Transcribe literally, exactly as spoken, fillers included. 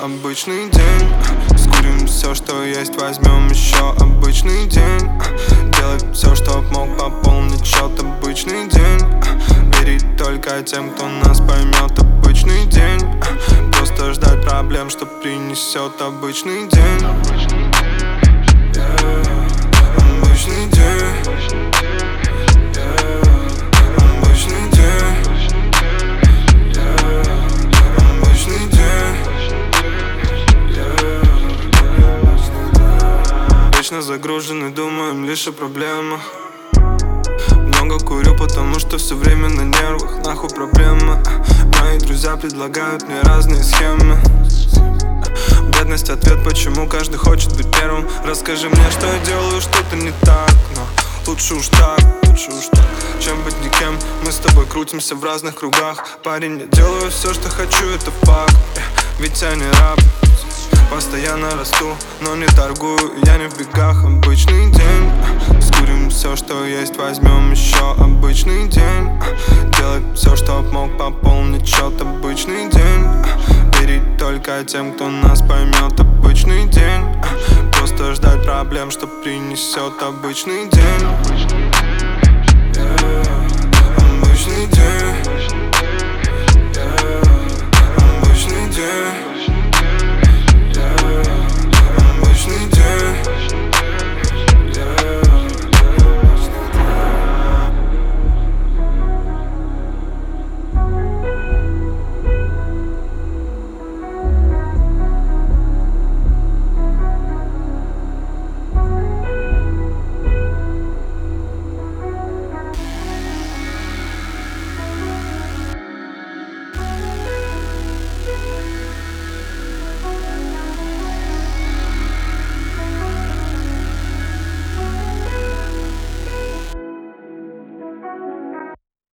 обычный день. Скурим все, что есть, возьмем еще обычный день. Делать все, чтоб мог пополнить счет, обычный день. Верить только тем, кто нас поймет, обычный день. Просто ждать проблем, что принесет обычный день. Обычный день. Обычный день. Обычный день. Вечно загружены, думаем лишь о проблемах. Много курю, потому что все время на нервах. Нахуй проблема. Мои друзья предлагают мне разные схемы. Бедность — ответ, почему каждый хочет быть первым. Расскажи мне, что я делаю что-то не так, но лучше уж так, лучше уж так, чем быть никем. Мы с тобой крутимся в разных кругах. Парень, я делаю все, что хочу, это факт. Ведь я не раб. Постоянно расту, но не торгую, я не в бегах. Обычный день. Скурим все, что есть, возьмем еще обычный день. Делать все, чтоб мог пополнить счет, обычный день. Верить только тем, кто нас поймет, обычный день. Просто ждать проблем, что принесет обычный день. Обычный день.